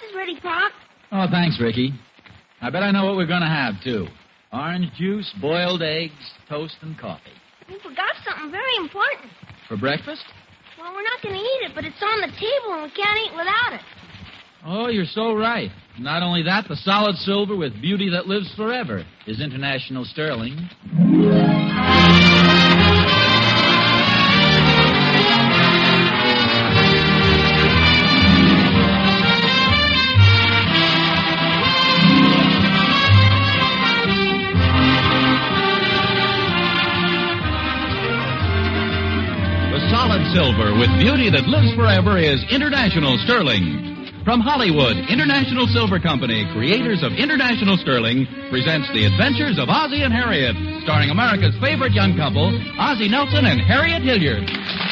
is ready, Pop. Oh, thanks, Ricky. I bet I know what we're going to have, too. Orange juice, boiled eggs, toast, and coffee. You forgot something very important. For breakfast? Well, we're not going to eat it, but it's on the table and we can't eat without it. Oh, you're so right. Not only that, the solid silver with beauty that lives forever is International Sterling. Solid silver with beauty that lives forever is International Sterling. From Hollywood, International Silver Company, creators of International Sterling, presents The Adventures of Ozzie and Harriet, starring America's favorite young couple, Ozzie Nelson and Harriet Hilliard.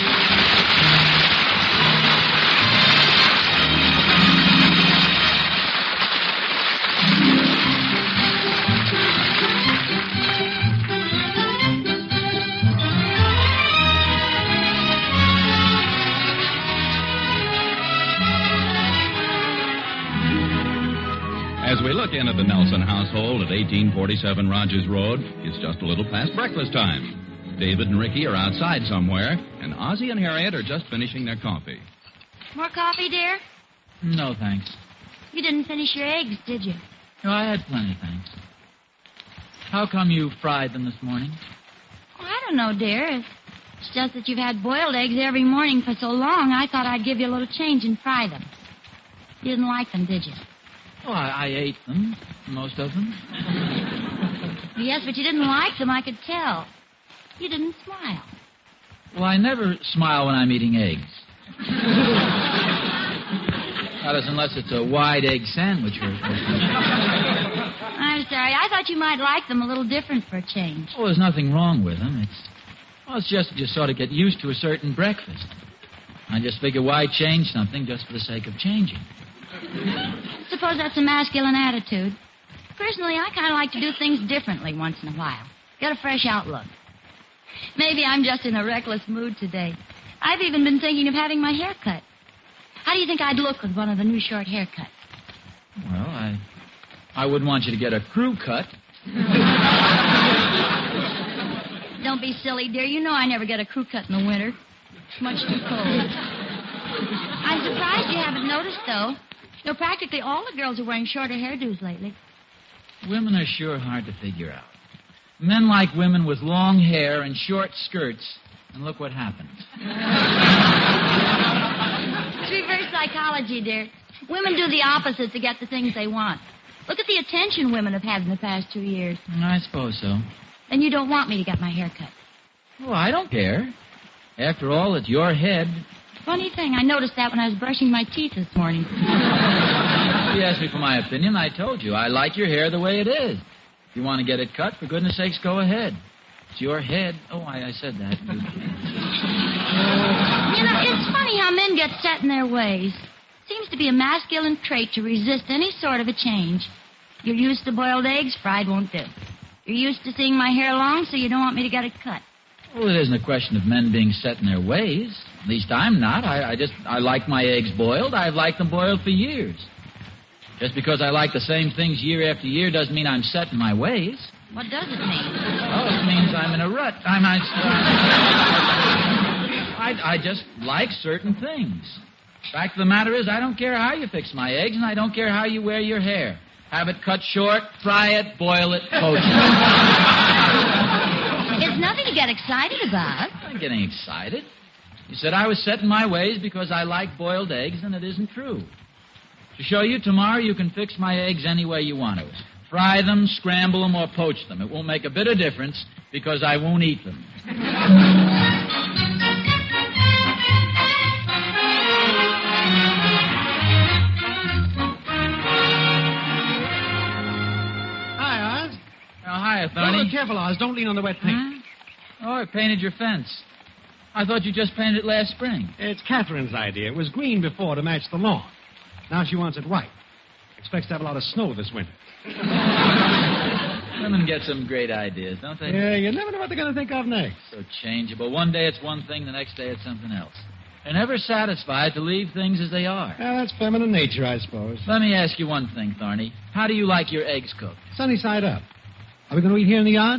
As we look in at the Nelson household at 1847 Rogers Road, it's just a little past breakfast time. David and Ricky are outside somewhere, and Ozzie and Harriet are just finishing their coffee. More coffee, dear? No, thanks. You didn't finish your eggs, did you? No, I had plenty, thanks. How come you fried them this morning? Oh, I don't know, dear. It's just that you've had boiled eggs every morning for so long, I thought I'd give you a little change and fry them. You didn't like them, did you? Oh, I ate them, most of them. Yes, but you didn't like them, I could tell. You didn't smile. Well, I never smile when I'm eating eggs. That is, unless it's a wide egg sandwich or... I'm sorry. I thought you might like them a little different for a change. Oh, there's nothing wrong with them. It's just you sort of get used to a certain breakfast. I just figure why change something just for the sake of changing. Suppose that's a masculine attitude. Personally, I kind of like to do things differently once in a while. Get a fresh outlook. Maybe I'm just in a reckless mood today. I've even been thinking of having my hair cut. How do you think I'd look with one of the new short haircuts? Well, I wouldn't want you to get a crew cut. Don't be silly, dear. You know I never get a crew cut in the winter. It's much too cold. I'm surprised you haven't noticed, though. You know, practically all the girls are wearing shorter hairdos lately. Women are sure hard to figure out. Men like women with long hair and short skirts, and look what happens. It's reverse psychology, dear. Women do the opposite to get the things they want. Look at the attention women have had in the past 2 years. I suppose so. And you don't want me to get my hair cut. Well, I don't care. After all, it's your head. Funny thing, I noticed that when I was brushing my teeth this morning. You asked me for my opinion. I told you. I like your hair the way it is. If you want to get it cut, for goodness sakes, go ahead. It's your head. Oh, I said that. You know, it's funny how men get set in their ways. Seems to be a masculine trait to resist any sort of a change. You're used to boiled eggs, fried won't do. You're used to seeing my hair long, so you don't want me to get it cut. Well, it isn't a question of men being set in their ways. At least I'm not. I like my eggs boiled. I've liked them boiled for years. Just because I like the same things year after year doesn't mean I'm set in my ways. What does it mean? Oh, it means I'm in a rut. I just like certain things. Fact of the matter is, I don't care how you fix my eggs, and I don't care how you wear your hair. Have it cut short, fry it, boil it, poach it. It's nothing to get excited about. I'm not getting excited. You said I was set in my ways because I like boiled eggs, and it isn't true. To show you, tomorrow you can fix my eggs any way you want to. Fry them, scramble them, or poach them. It won't make a bit of difference because I won't eat them. Hi, Oz. Hiya, Thorny. Oh, careful, Oz. Don't lean on the wet paint. Huh? Oh, I painted your fence. I thought you just painted it last spring. It's Catherine's idea. It was green before to match the lawn. Now she wants it white. Expects to have a lot of snow this winter. Women get some great ideas, don't they? Yeah, you never know what they're going to think of next. So changeable. One day it's one thing, the next day it's something else. They're never satisfied to leave things as they are. Well, that's feminine nature, I suppose. Let me ask you one thing, Thorny. How do you like your eggs cooked? Sunny side up. Are we going to eat here in the yard?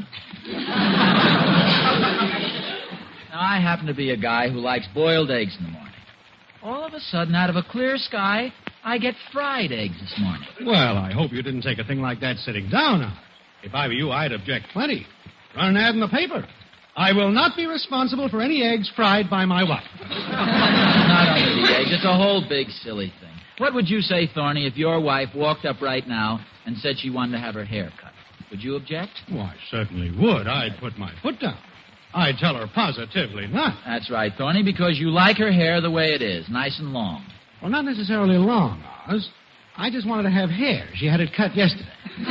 Now, I happen to be a guy who likes boiled eggs in the morning. All of a sudden, out of a clear sky, I get fried eggs this morning. Well, I hope you didn't take a thing like that sitting down. Now, if I were you, I'd object plenty. Run an ad in the paper. I will not be responsible for any eggs fried by my wife. Not only the eggs, it's a whole big silly thing. What would you say, Thorny, if your wife walked up right now and said she wanted to have her hair cut? Would you object? Well, I certainly would. I'd put my foot down. I'd tell her positively not. That's right, Thorny, because you like her hair the way it is, nice and long. Well, not necessarily long, Oz. I just wanted to have hair. She had it cut yesterday.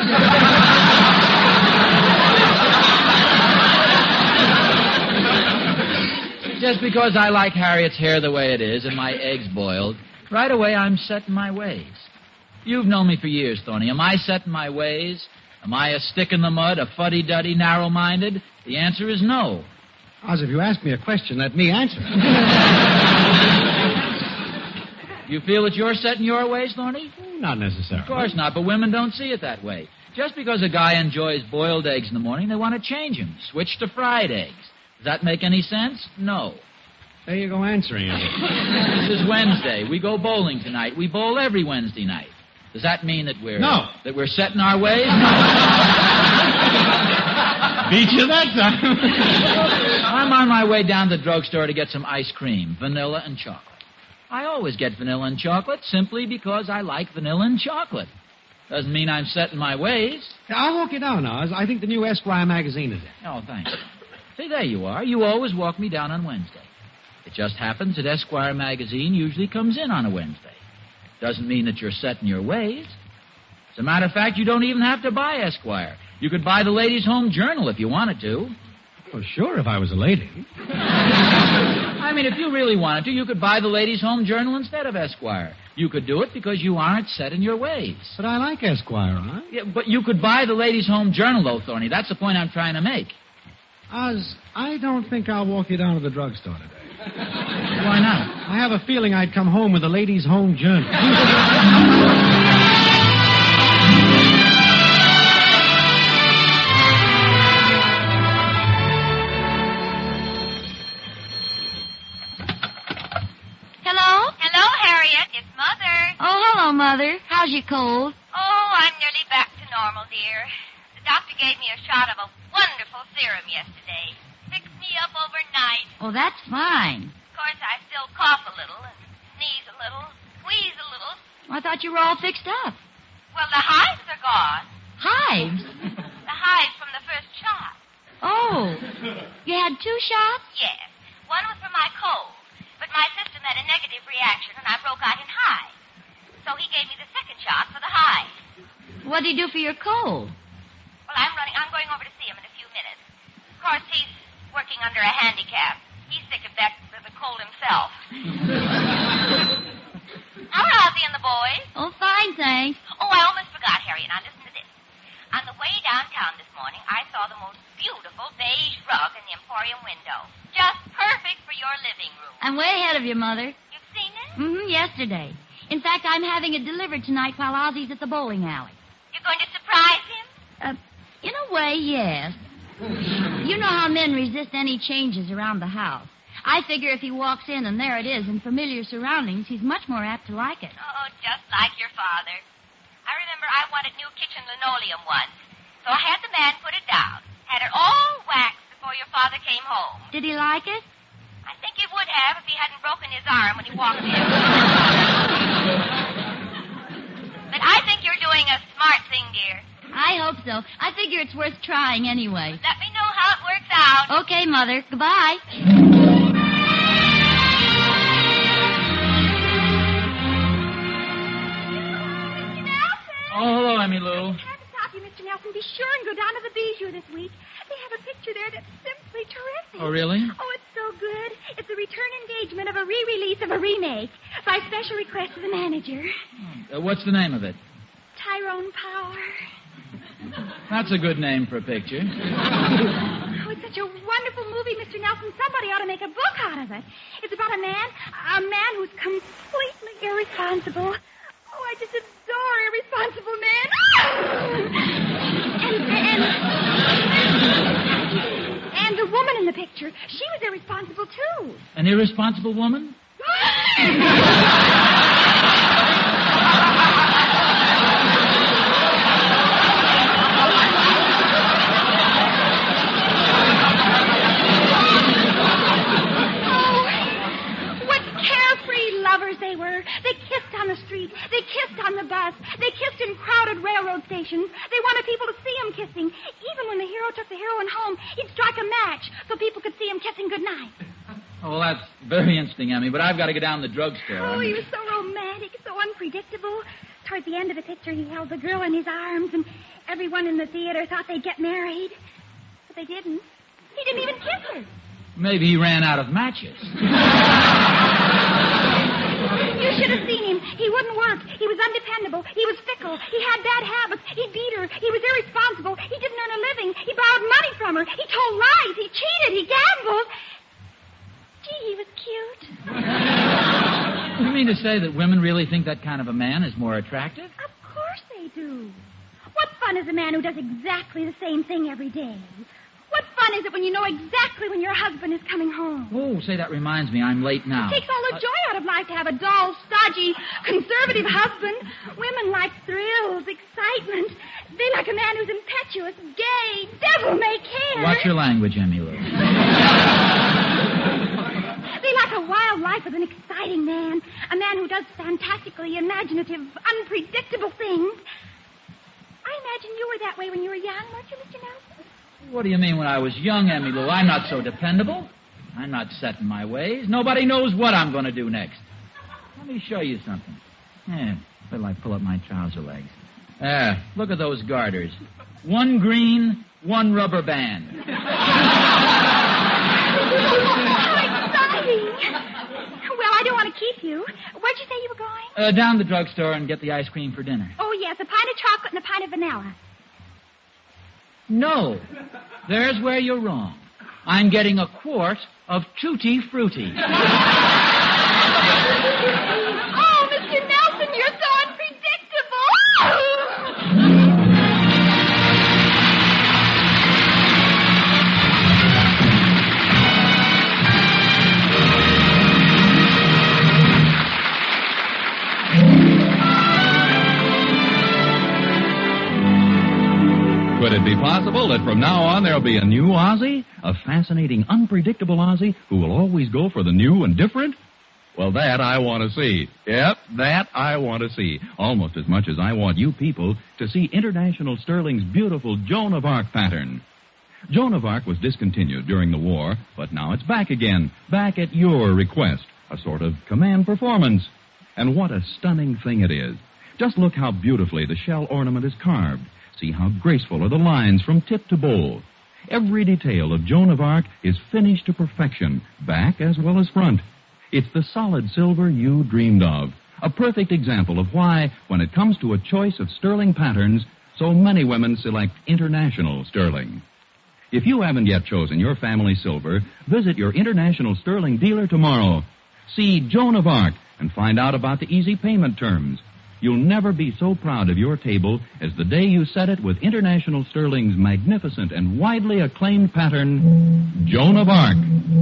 Just because I like Harriet's hair the way it is and my eggs boiled, right away I'm set in my ways. You've known me for years, Thorny. Am I set in my ways? Am I a stick in the mud, a fuddy-duddy, narrow-minded? The answer is no. Oz, if you ask me a question, let me answer it. You feel that you're set in your ways, Thorny? Not necessarily. Of course not, but women don't see it that way. Just because a guy enjoys boiled eggs in the morning, they want to change him, switch to fried eggs. Does that make any sense? No. There you go answering it. This is Wednesday. We go bowling tonight. We bowl every Wednesday night. Does that mean that we're... No. That we're set in our ways? Beat you that time. I'm on my way down to the drugstore to get some ice cream, vanilla and chocolate. I always get vanilla and chocolate simply because I like vanilla and chocolate. Doesn't mean I'm set in my ways. I'll walk you down, Oz. I think the new Esquire magazine is in. Oh, thanks. See, there you are. You always walk me down on Wednesday. It just happens that Esquire magazine usually comes in on a Wednesday. Doesn't mean that you're set in your ways. As a matter of fact, you don't even have to buy Esquire. You could buy the Ladies' Home Journal if you wanted to. Well, sure, if I was a lady. I mean, if you really wanted to, you could buy the Ladies' Home Journal instead of Esquire. You could do it because you aren't set in your ways. But I like Esquire, huh? Yeah, but you could buy the Ladies' Home Journal, though, Thorny. That's the point I'm trying to make. Oz, I don't think I'll walk you down to the drugstore today. Why not? I have a feeling I'd come home with the Ladies' Home Journal. Hello? Hello, Harriet. It's Mother. Oh, hello, Mother. How's your cold? Oh, I'm nearly back to normal, dear. The doctor gave me a shot of a wonderful serum yesterday. Fixed me up overnight. Oh, that's fine. Of course, I still cough a little and sneeze a little, squeeze a little. I thought you were all fixed up. Well, the hives are gone. Hives? The hives from the first shot. Oh. You had 2 shots? Yes. One was for my cold, but my system had a negative reaction and I broke out in hives. So he gave me the second shot for the hives. What did he do for your cold? Well, I'm going over to see him in a few minutes. Of course, he's working under a handicap. He's sick of the cold himself. How are Ozzie and the boys? Oh, fine, thanks. Oh, I almost forgot, Harry. Now, listen to this. On the way downtown this morning, I saw the most beautiful beige rug in the Emporium window. Just perfect for your living room. I'm way ahead of you, Mother. You've seen it? Mm-hmm, yesterday. In fact, I'm having it delivered tonight while Ozzie's at the bowling alley. You're going to surprise him? In a way, yes. You know how men resist any changes around the house. I figure if he walks in and there it is in familiar surroundings, he's much more apt to like it. Oh, just like your father. I remember I wanted new kitchen linoleum once, so I had the man put it down. Had it all waxed before your father came home. Did he like it? I think he would have if he hadn't broken his arm when he walked in. But I think you're doing a smart thing, dear. I hope so. I figure it's worth trying anyway. Let me know how it works out. Okay, Mother. Goodbye. Oh, hello, Emmy Lou. I have to stop you, Mr. Nelson. Be sure and go down to the Bijou this week. They have a picture there that's simply terrific. Oh, really? Oh, it's so good. It's a return engagement of a re-release of a remake by special request of the manager. What's the name of it? Tyrone Power. That's a good name for a picture. Oh, it's such a wonderful movie, Mr. Nelson, somebody ought to make a book out of it. It's about a man who's completely irresponsible. Oh, I just adore irresponsible men. And the woman in the picture, she was irresponsible, too. An irresponsible woman? They were. They kissed on the street. They kissed on the bus. They kissed in crowded railroad stations. They wanted people to see them kissing. Even when the hero took the heroine home, he'd strike a match so people could see him kissing goodnight. Oh, well, that's very interesting, Emmy, but I've got to get down to the drugstore. Oh, he was so romantic, so unpredictable. Toward the end of the picture, he held the girl in his arms, and everyone in the theater thought they'd get married. But they didn't. He didn't even kiss her. Maybe he ran out of matches. You should have seen him. He wouldn't work. He was undependable. He was fickle. He had bad habits. He beat her. He was irresponsible. He didn't earn a living. He borrowed money from her. He told lies. He cheated. He gambled. Gee, he was cute. You mean to say that women really think that kind of a man is more attractive? Of course they do. What fun is a man who does exactly the same thing every day? What fun is it when you know exactly when your husband is coming home? Oh, say, that reminds me. I'm late now. It takes all the joy out of life to have a dull, stodgy, conservative husband. Women like thrills, excitement. They like a man who's impetuous, gay, devil-may-care. Watch your language, Emmy Lou. They like a wild life with an exciting man. A man who does fantastically imaginative, unpredictable things. I imagine you were that way when you were young, weren't you, Mr. Nelson? What do you mean when I was young, Emmy Lou? I'm not so dependable. I'm not set in my ways. Nobody knows what I'm going to do next. Let me show you something. Yeah, wait till I pull up my trouser legs. Look at those garters. One green, one rubber band. How exciting. Well, I don't want to keep you. Where'd you say you were going? Down to the drugstore and get the ice cream for dinner. Oh, yes, a pint of chocolate and a pint of vanilla. No. There's where you're wrong. I'm getting a quart of Tutti Frutti. Oh, Mr. Nelson, you're so unpredictable. Could it be possible that from now on there'll be a new Ozzie? A fascinating, unpredictable Ozzie who will always go for the new and different? Well, that I want to see. Yep, that I want to see. Almost as much as I want you people to see International Sterling's beautiful Joan of Arc pattern. Joan of Arc was discontinued during the war, but now it's back again, back at your request. A sort of command performance. And what a stunning thing it is. Just look how beautifully the shell ornament is carved. See how graceful are the lines from tip to bowl. Every detail of Joan of Arc is finished to perfection, back as well as front. It's the solid silver you dreamed of. A perfect example of why, when it comes to a choice of sterling patterns, so many women select International Sterling. If you haven't yet chosen your family silver, visit your International Sterling dealer tomorrow. See Joan of Arc and find out about the easy payment terms. You'll never be so proud of your table as the day you set it with International Sterling's magnificent and widely acclaimed pattern, Joan of Arc.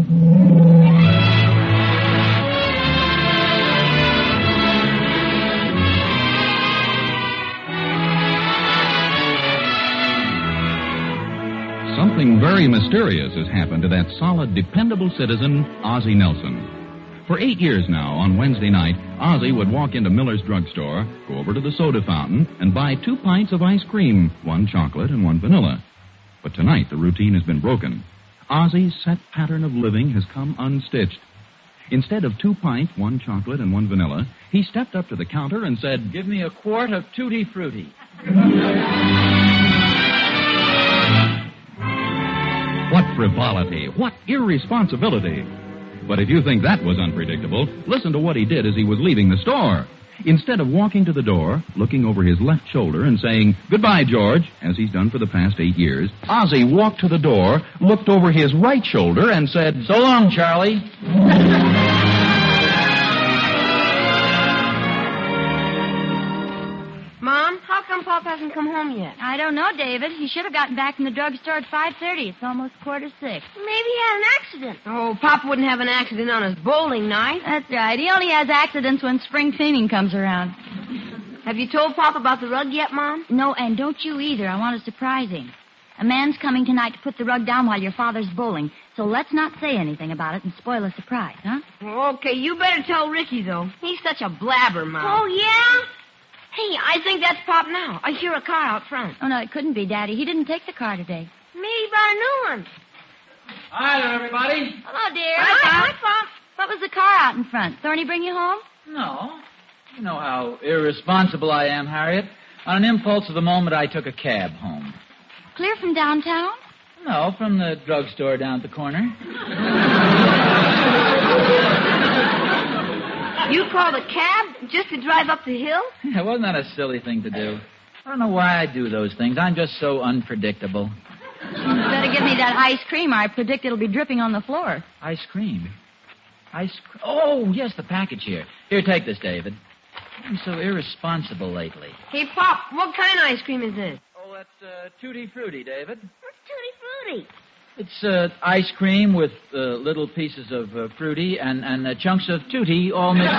Something very mysterious has happened to that solid, dependable citizen, Ozzie Nelson. For 8 years now, on Wednesday night, Ozzie would walk into Miller's drugstore, go over to the soda fountain, and buy 2 pints of ice cream, 1 chocolate and 1 vanilla. But tonight, the routine has been broken. Ozzie's set pattern of living has come unstitched. Instead of 2 pints, 1 chocolate, and 1 vanilla, he stepped up to the counter and said, "Give me a quart of Tutti Frutti." What frivolity! What irresponsibility! But if you think that was unpredictable, listen to what he did as he was leaving the store. Instead of walking to the door, looking over his left shoulder and saying, "Goodbye, George," as he's done for the past 8 years, Ozzie walked to the door, looked over his right shoulder, and said, "So long, Charlie." Mom, how come Pop hasn't come home yet? I don't know, David. He should have gotten back from the drugstore at 5:30. It's almost 5:45. Maybe he had an accident. Oh, Pop wouldn't have an accident on his bowling night. That's right. He only has accidents when spring cleaning comes around. Have you told Pop about the rug yet, Mom? No, and don't you either. I want to surprise him. A man's coming tonight to put the rug down while your father's bowling, so let's not say anything about it and spoil the surprise, huh? Okay, you better tell Ricky, though. He's such a blabber, Mom. Oh, yeah? Hey, I think that's Pop now. I hear a car out front. Oh, no, it couldn't be, Daddy. He didn't take the car today. Maybe he bought a new one. Hi there, everybody. Hello, dear. Hi, Pop. What was the car out in front? Thorny bring you home? No. You know how irresponsible I am, Harriet. On an impulse of the moment, I took a cab home. Clear from downtown? No, from the drugstore down at the corner. You called a cab just to drive up the hill? Yeah, wasn't that a silly thing to do? I don't know why I do those things. I'm just so unpredictable. Better give me that ice cream. I predict it'll be dripping on the floor. Ice cream? Oh, yes, the package here. Here, take this, David. I'm so irresponsible lately. Hey, Pop, what kind of ice cream is this? Oh, that's Tutti Frutti, David. What's Tutti Frutti? It's ice cream with little pieces of fruity and chunks of tutti all mixed.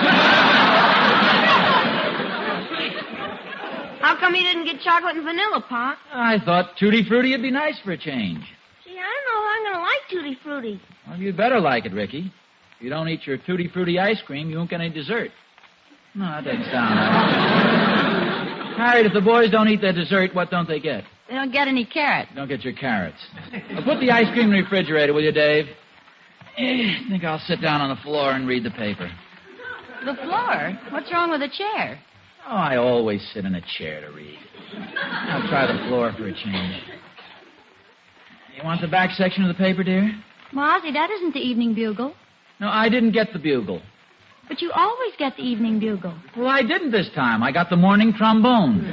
How come you didn't get chocolate and vanilla, Pop? I thought Tutti Frutti would be nice for a change. Gee, I don't know if I'm going to like Tutti Frutti. Well, you'd better like it, Ricky. If you don't eat your Tutti Frutti ice cream, you won't get any dessert. No, that doesn't sound right. Harriet, if the boys don't eat their dessert, what don't they get? They don't get any carrots. Don't get your carrots. Well, put the ice cream in the refrigerator, will you, Dave? I think I'll sit down on the floor and read the paper. The floor? What's wrong with a chair? Oh, I always sit in a chair to read. I'll try the floor for a change. You want the back section of the paper, dear? Ozzie, that isn't the Evening Bugle. No, I didn't get the Bugle. But you always get the Evening Bugle. Well, I didn't this time. I got the Morning Trombone.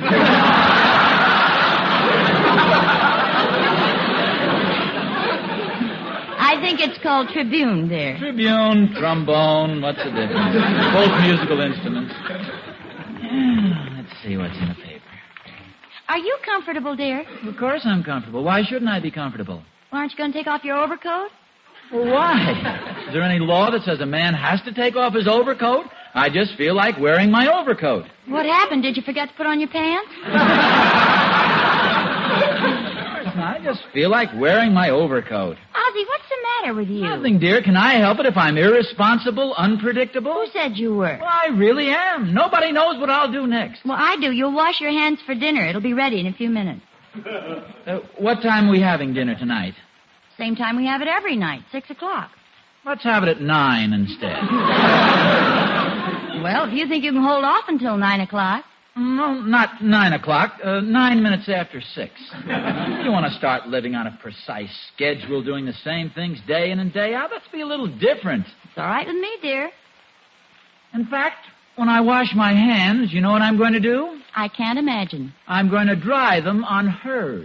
I think it's called Tribune, dear. Tribune, trombone, what's the difference? Both musical instruments. Let's see what's in the paper. Are you comfortable, dear? Of course I'm comfortable. Why shouldn't I be comfortable? Well, aren't you going to take off your overcoat? Well, why? Is there any law that says a man has to take off his overcoat? I just feel like wearing my overcoat. What happened? Did you forget to put on your pants? I just feel like wearing my overcoat. Ozzie, what's the matter with you? Nothing, dear. Can I help it if I'm irresponsible, unpredictable? Who said you were? Well, I really am. Nobody knows what I'll do next. Well, I do. You'll wash your hands for dinner. It'll be ready in a few minutes. What time are we having dinner tonight? Same time we have it every night, 6 o'clock. Let's have it at 9 instead. Well, if you think you can hold off until 9 o'clock. No, not 9 o'clock. 9 minutes after 6. You want to start living on a precise schedule, doing the same things day in and day out? Let's be a little different. It's all right with me, dear. In fact, when I wash my hands, you know what I'm going to do? I can't imagine. I'm going to dry them on hers.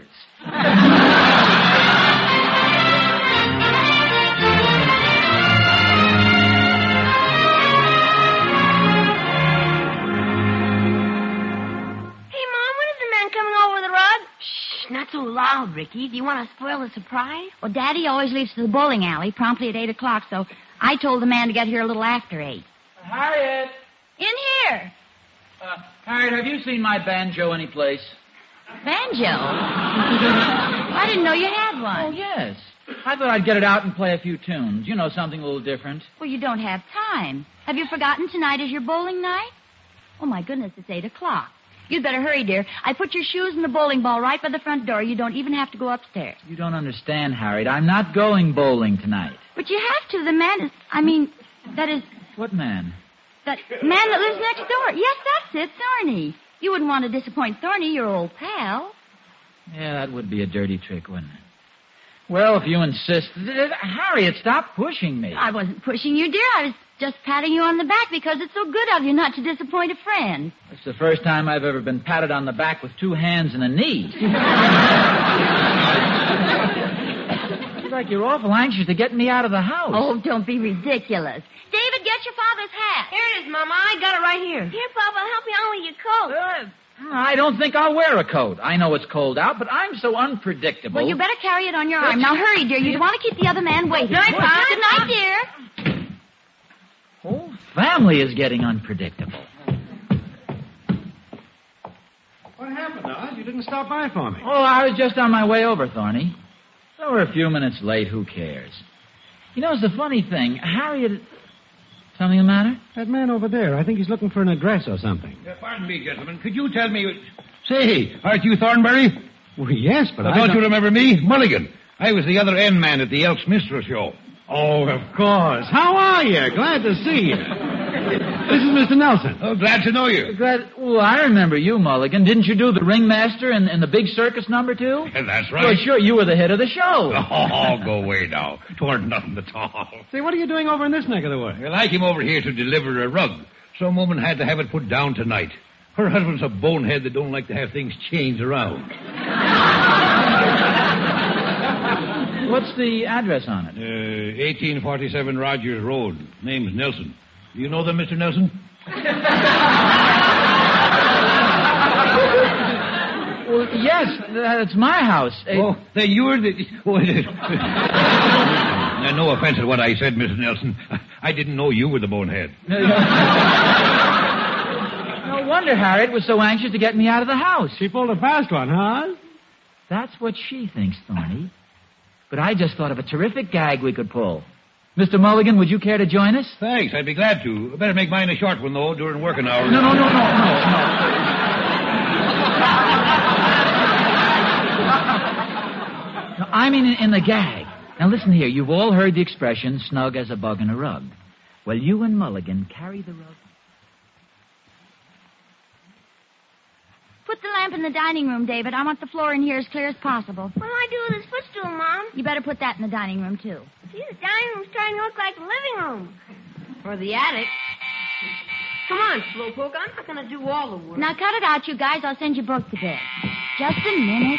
Not so loud, Ricky. Do you want to spoil the surprise? Well, Daddy always leaves for the bowling alley promptly at 8 o'clock, so I told the man to get here a little after 8. Harriet! In here. Harriet, have you seen my banjo anyplace? Banjo? I didn't know you had one. Oh, yes. I thought I'd get it out and play a few tunes. You know, something a little different. Well, you don't have time. Have you forgotten tonight is your bowling night? Oh, my goodness, it's 8 o'clock. You'd better hurry, dear. I put your shoes and the bowling ball right by the front door. You don't even have to go upstairs. You don't understand, Harriet. I'm not going bowling tonight. But you have to. The man is... that is... What man? That man that lives next door. Yes, that's it, Thorny. You wouldn't want to disappoint Thorny, your old pal. Yeah, that would be a dirty trick, wouldn't it? Well, if you insist... Harriet, stop pushing me. I wasn't pushing you, dear. Just patting you on the back because it's so good of you not to disappoint a friend. It's the first time I've ever been patted on the back with 2 hands and a knee. It's like you're awful anxious to get me out of the house. Oh, don't be ridiculous. David, get your father's hat. Here it is, Mama. I got it right here. Here, Papa, I'll help you on with your coat. I don't think I'll wear a coat. I know it's cold out, but I'm so unpredictable. Well, you better carry it on your arm. Now, hurry, dear. You don't want to keep the other man waiting. Good night, Pop. Good night, dear. Whole family is getting unpredictable. What happened, Oz? You didn't stop by for me. Oh, I was just on my way over, Thorny. So we're a few minutes late. Who cares? You know, it's the funny thing. Harriet... Something the matter? That man over there, I think he's looking for an address or something. Pardon me, gentlemen. Could you tell me... Say, aren't you Thornberry? Well, yes, but Don't you remember me? Mulligan. I was the other end man at the Elks Minstrel Show. Oh, of course. How are you? Glad to see you. This is Mr. Nelson. Oh, glad to know you. Oh, I remember you, Mulligan. Didn't you do the ringmaster and the big circus number, too? That's right. Well, sure, you were the head of the show. Oh, go away now. 'Twarn't nothing at all. Say, what are you doing over in this neck of the woods? Well, I came over here to deliver a rug. Some woman had to have it put down tonight. Her husband's a bonehead that don't like to have things changed around. What's the address on it? 1847 Rogers Road. Name's Nelson. Do you know them, Mr. Nelson? Well, yes, that's my house. Oh, then you're the... Now, no offense at what I said, Mrs. Nelson. I didn't know you were the bonehead. No wonder Harriet was so anxious to get me out of the house. She pulled a fast one, huh? That's what she thinks, Thorny. But I just thought of a terrific gag we could pull. Mr. Mulligan, would you care to join us? Thanks, I'd be glad to. Better make mine a short one, though, during working hours. No. No, I mean in the gag. Now, listen here. You've all heard the expression, snug as a bug in a rug. Well, you and Mulligan carry the rug. Put the lamp in the dining room, David. I want the floor in here as clear as possible. What do I do with this footstool, Mom? You better put that in the dining room, too. Gee, the dining room's starting to look like the living room. Or the attic. Come on, Slowpoke. I'm not going to do all the work. Now, cut it out, you guys. I'll send you both to bed. Just a minute.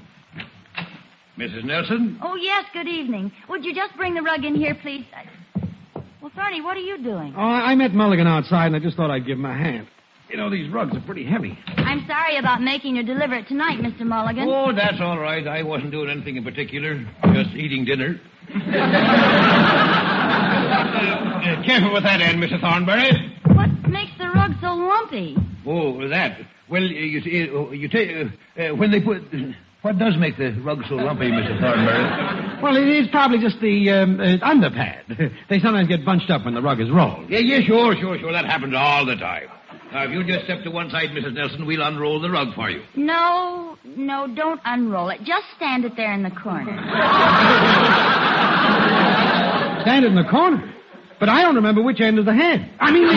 Mrs. Nelson? Oh, yes, good evening. Would you just bring the rug in here, please? Well, Thorny, what are you doing? Oh, I met Mulligan outside, and I just thought I'd give him a hand. You know, these rugs are pretty heavy. I'm sorry about making you deliver it tonight, Mr. Mulligan. Oh, that's all right. I wasn't doing anything in particular. Just eating dinner. Careful with that end, Mr. Thornberry. What makes the rug so lumpy? Oh, that. Well, you see, when they put... What does make the rug so lumpy, Mr. Thornberry? Well, it is probably just the underpad. They sometimes get bunched up when the rug is rolled. Yeah, sure. That happens all the time. Now, if you just step to one side, Mrs. Nelson, we'll unroll the rug for you. No, don't unroll it. Just stand it there in the corner. Stand it in the corner? But I don't remember which end is the head. I mean, the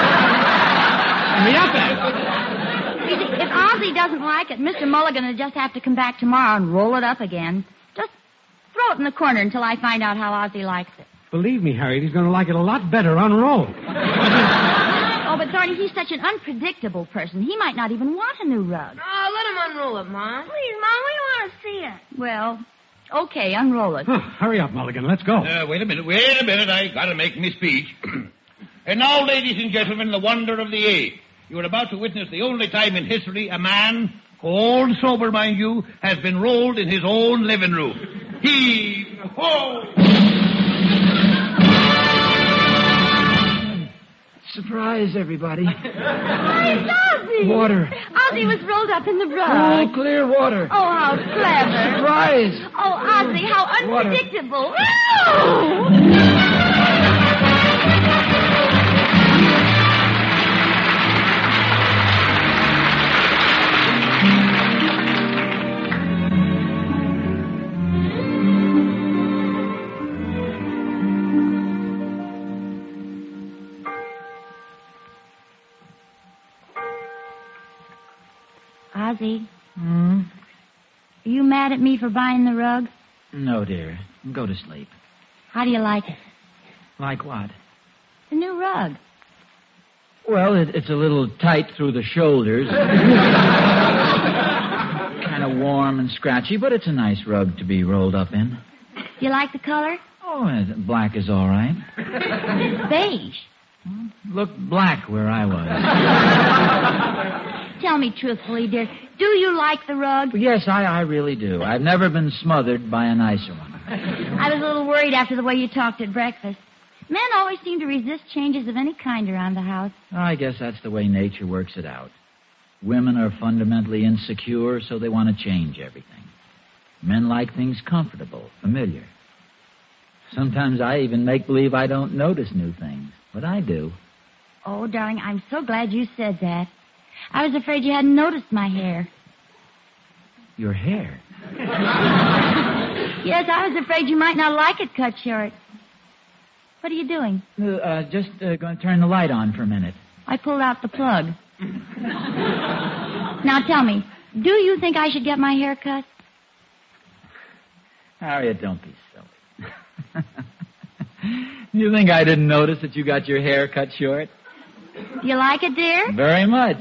up end. You see, if Ozzie doesn't like it, Mr. Mulligan will just have to come back tomorrow and roll it up again. Just throw it in the corner until I find out how Ozzie likes it. Believe me, Harriet, he's going to like it a lot better unrolled. Oh, but Thorny, he's such an unpredictable person. He might not even want a new rug. Oh, let him unroll it, Mom. Please, Mom, we want to see it. Well, okay, unroll it. Hurry up, Mulligan. Let's go. Wait a minute. I got to make me speech. And now, ladies and gentlemen, the wonder of the age. You are about to witness the only time in history a man, cold sober, mind you, has been rolled in his own living room. Heave-ho! Surprise, everybody. Why, it's Ozzie. Water. Ozzie was rolled up in the rug. Oh, clear water. Oh, how clever. Surprise. Oh, Ozzie, how Water. unpredictable. Ozzie, are you mad at me for buying the rug? No, dear. Go to sleep. How do you like it? Like what? The new rug. Well, it's a little tight through the shoulders. Kind of warm and scratchy, but it's a nice rug to be rolled up in. Do you like the color? Oh, black is all right. Beige. Looked black where I was. Tell me truthfully, dear, do you like the rug? Yes, I really do. I've never been smothered by a nicer one. I was a little worried after the way you talked at breakfast. Men always seem to resist changes of any kind around the house. I guess that's the way nature works it out. Women are fundamentally insecure, so they want to change everything. Men like things comfortable, familiar. Sometimes I even make believe I don't notice new things, but I do. Oh, darling, I'm so glad you said that. I was afraid you hadn't noticed my hair. Your hair? Yes, I was afraid you might not like it cut short. What are you doing? Just going to turn the light on for a minute. I pulled out the plug. Now tell me, do you think I should get my hair cut? Harriet, don't be silly. You think I didn't notice that you got your hair cut short? Do you like it, dear? Very much.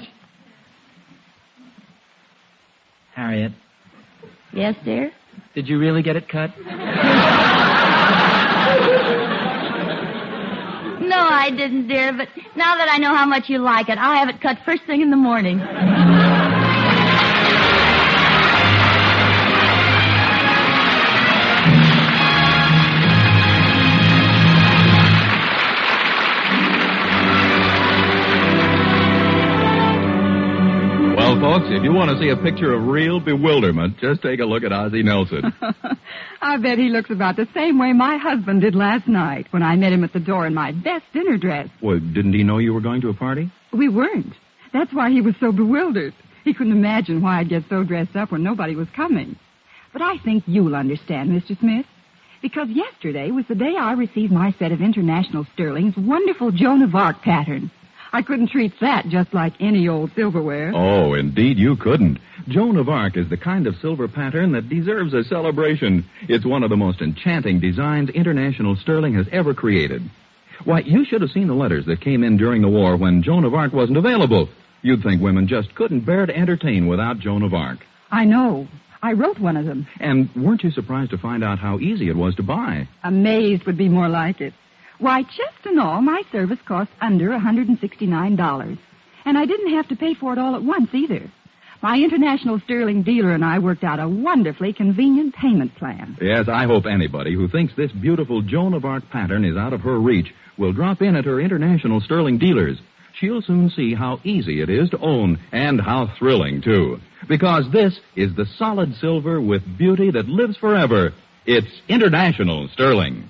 Harriet. Yes, dear? Did you really get it cut? No, I didn't, dear, but now that I know how much you like it, I'll have it cut first thing in the morning. Well, folks, if you want to see a picture of real bewilderment, just take a look at Ozzie Nelson. I bet he looks about the same way my husband did last night when I met him at the door in my best dinner dress. Well, didn't he know you were going to a party? We weren't. That's why he was so bewildered. He couldn't imagine why I'd get so dressed up when nobody was coming. But I think you'll understand, Mr. Smith, because yesterday was the day I received my set of International Sterling's wonderful Joan of Arc pattern. I couldn't treat that just like any old silverware. Oh, indeed you couldn't. Joan of Arc is the kind of silver pattern that deserves a celebration. It's one of the most enchanting designs International Sterling has ever created. Why, you should have seen the letters that came in during the war when Joan of Arc wasn't available. You'd think women just couldn't bear to entertain without Joan of Arc. I know. I wrote one of them. And weren't you surprised to find out how easy it was to buy? Amazed would be more like it. Why, chest and all, my service cost under $169. And I didn't have to pay for it all at once, either. My International Sterling dealer and I worked out a wonderfully convenient payment plan. Yes, I hope anybody who thinks this beautiful Joan of Arc pattern is out of her reach will drop in at her International Sterling dealers. She'll soon see how easy it is to own, and how thrilling, too. Because this is the solid silver with beauty that lives forever. It's International Sterling.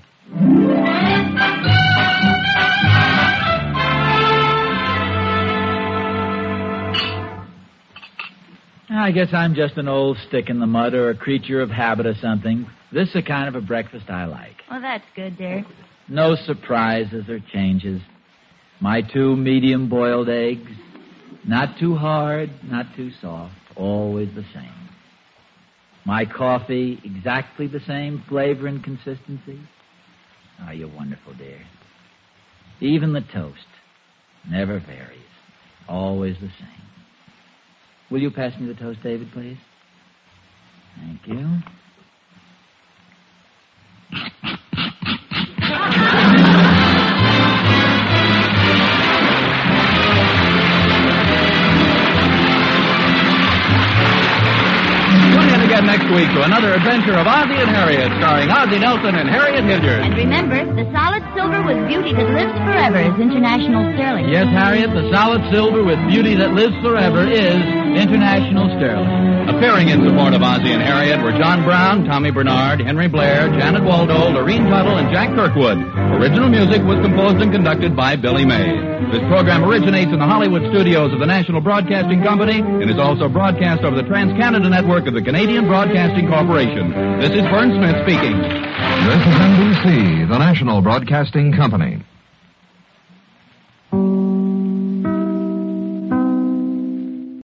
I guess I'm just an old stick in the mud or a creature of habit or something. This is the kind of a breakfast I like. Well, that's good, dear. No surprises or changes. My 2 medium-boiled eggs. Not too hard, not too soft. Always the same. My coffee, exactly the same flavor and consistency. Oh, you're wonderful, dear. Even the toast never varies. Always the same. Will you pass me the toast, David, please? Thank you. Tune in again next week to another adventure of Ozzie and Harriet, starring Ozzie Nelson and Harriet Hilliard. And remember, the solid silver with beauty that lives forever is International Sterling. Yes, Harriet, the solid silver with beauty that lives forever is International Sterling. Appearing in support of Ozzie and Harriet were John Brown, Tommy Bernard, Henry Blair, Janet Waldo, Lorene Tuttle, and Jack Kirkwood. Original music was composed and conducted by Billy May. This program originates in the Hollywood studios of the National Broadcasting Company and is also broadcast over the Trans-Canada Network of the Canadian Broadcasting Corporation. This is Vern Smith speaking. This is NBC, the National Broadcasting Company.